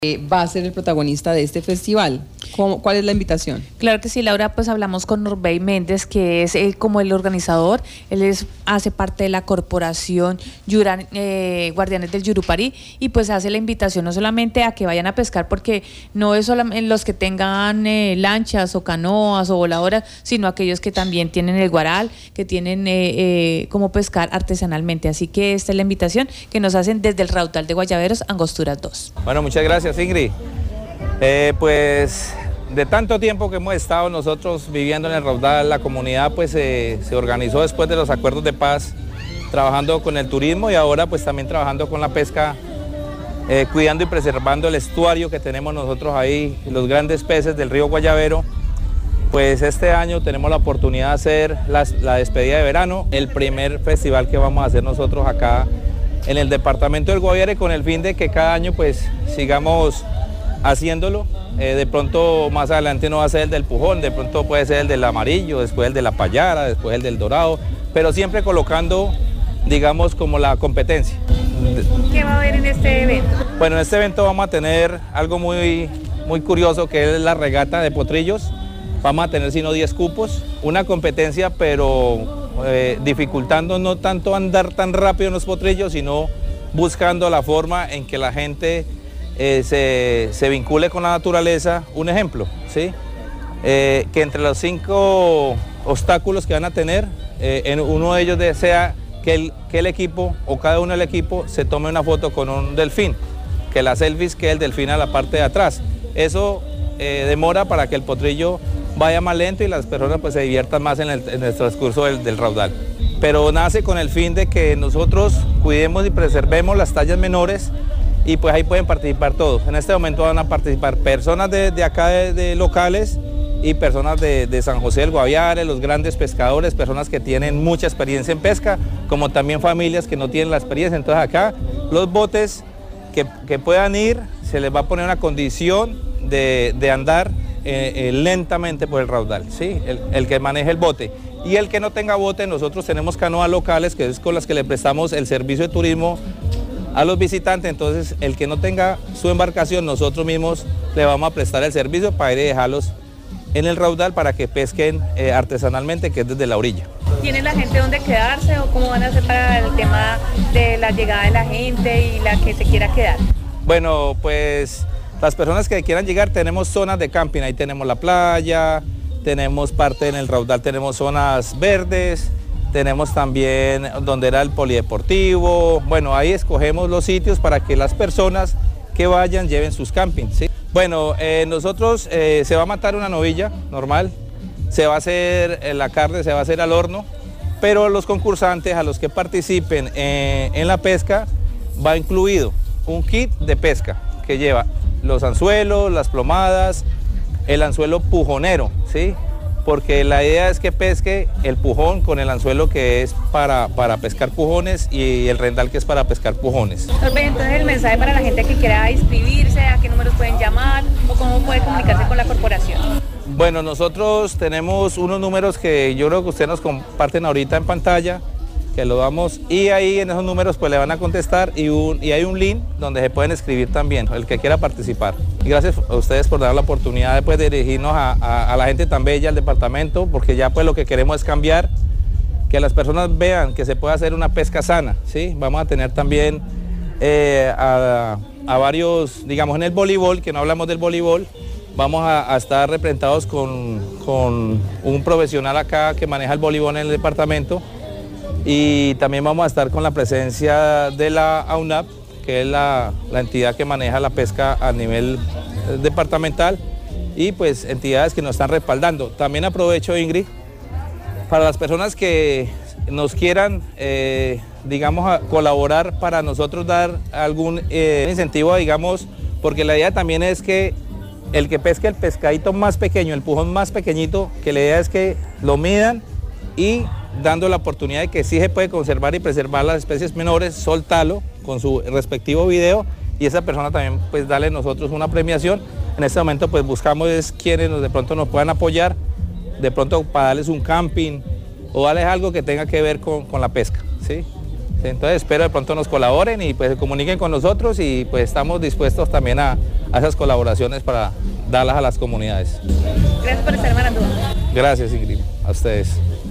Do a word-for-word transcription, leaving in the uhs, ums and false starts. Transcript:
va a ser el protagonista de este festival. ¿Cómo, ¿Cuál es la invitación? Claro que sí, Laura, pues hablamos con Norbey Méndez, que es él como el organizador. Él es, hace parte de la corporación Yuran, eh, Guardianes del Yurupari, y pues hace la invitación no solamente a que vayan a pescar, porque no es solamente los que tengan eh, lanchas o canoas o voladoras, sino aquellos que también tienen el guaral, que tienen eh, eh, cómo pescar artesanalmente. Así que esta es la invitación que nos hacen desde el Raudal de Guayaberos, Angosturas dos. Bueno, muchas gracias, Ingrid. Eh, pues de tanto tiempo que hemos estado nosotros viviendo en el Raudal, la comunidad pues eh, se organizó después de los acuerdos de paz, trabajando con el turismo y ahora pues también trabajando con la pesca, eh, cuidando y preservando el estuario que tenemos nosotros ahí, los grandes peces del río Guayabero. Pues este año tenemos la oportunidad de hacer la, la despedida de verano, el primer festival que vamos a hacer nosotros acá en el departamento del Guaviare, con el fin de que cada año pues sigamos haciéndolo. Eh, de pronto más adelante no va a ser el del Pujón, de pronto puede ser el del Amarillo, después el de la Payara, después el del Dorado, pero siempre colocando, digamos, como la competencia. ¿Qué va a haber en este evento? Bueno, en este evento vamos a tener algo muy, muy curioso, que es la regata de potrillos. Vamos a tener sino diez cupos, una competencia pero eh, dificultando no tanto andar tan rápido en los potrillos, sino buscando la forma en que la gente eh, se, se vincule con la naturaleza. Un ejemplo, ¿sí? Eh, que entre los cinco obstáculos que van a tener, eh, en uno de ellos sea que el, que el equipo o cada uno del equipo se tome una foto con un delfín, que la selfie quede el delfín a la parte de atrás. Eso eh, demora para que el potrillo vaya más lento y las personas pues se diviertan más en el, en el transcurso del, del raudal. Pero nace con el fin de que nosotros cuidemos y preservemos las tallas menores y pues ahí pueden participar todos. En este momento van a participar personas de, de acá de, de locales y personas de, de San José del Guaviare, los grandes pescadores, personas que tienen mucha experiencia en pesca, como también familias que no tienen la experiencia. Entonces acá los botes que, que puedan ir, se les va a poner una condición de, de andar Eh, eh, lentamente por el raudal, ¿sí? el, el que maneje el bote. Y el que no tenga bote, nosotros tenemos canoas locales, que es con las que le prestamos el servicio de turismo a los visitantes. Entonces el que no tenga su embarcación, nosotros mismos le vamos a prestar el servicio para ir y dejarlos en el raudal para que pesquen eh, artesanalmente, que es desde la orilla. ¿Tiene la gente dónde quedarse o cómo van a hacer para el tema de la llegada de la gente y la que se quiera quedar? Bueno, pues las personas que quieran llegar, tenemos zonas de camping, ahí tenemos la playa, tenemos parte en el raudal, tenemos zonas verdes, tenemos también donde era el polideportivo. Bueno, ahí escogemos los sitios para que las personas que vayan lleven sus campings, ¿sí? Bueno, eh, nosotros eh, se va a matar una novilla normal, se va a hacer eh, la carne, se va a hacer al horno, pero los concursantes, a los que participen eh, en la pesca, va incluido un kit de pesca que lleva los anzuelos, las plomadas, el anzuelo pujonero, ¿sí? Porque la idea es que pesque el pujón con el anzuelo que es para, para pescar pujones y el rendal que es para pescar pujones. Entonces el mensaje para la gente que quiera inscribirse, ¿a qué números pueden llamar o cómo puede comunicarse con la corporación? Bueno, nosotros tenemos unos números que yo creo que ustedes nos comparten ahorita en pantalla, que lo damos, y ahí en esos números pues le van a contestar y, un, y hay un link donde se pueden escribir también, el que quiera participar. Y gracias a ustedes por dar la oportunidad de, pues, de dirigirnos a, a, a la gente tan bella, al departamento, porque ya pues lo que queremos es cambiar, que las personas vean que se puede hacer una pesca sana, ¿sí? Vamos a tener también eh, a, a varios, digamos en el voleibol, que no hablamos del voleibol, vamos a, a estar representados con, con un profesional acá que maneja el voleibol en el departamento. Y también vamos a estar con la presencia de la A U N A P, que es la, la entidad que maneja la pesca a nivel departamental, y pues entidades que nos están respaldando. También aprovecho, Ingrid, para las personas que nos quieran, eh, digamos, a colaborar para nosotros dar algún eh, incentivo, digamos, porque la idea también es que el que pesque el pescadito más pequeño, el pujón más pequeñito, que la idea es que lo midan y dando la oportunidad de que sí se puede conservar y preservar las especies menores, soltarlo con su respectivo video y esa persona también pues darle a nosotros una premiación. En este momento pues buscamos es quienes nos, de pronto nos puedan apoyar, de pronto para darles un camping o darles algo que tenga que ver con, con la pesca, ¿sí? Entonces espero de pronto nos colaboren y pues se comuniquen con nosotros y pues estamos dispuestos también a, a esas colaboraciones para darlas a las comunidades. Gracias por estar en Marandúa. Gracias, Ingrid, a ustedes.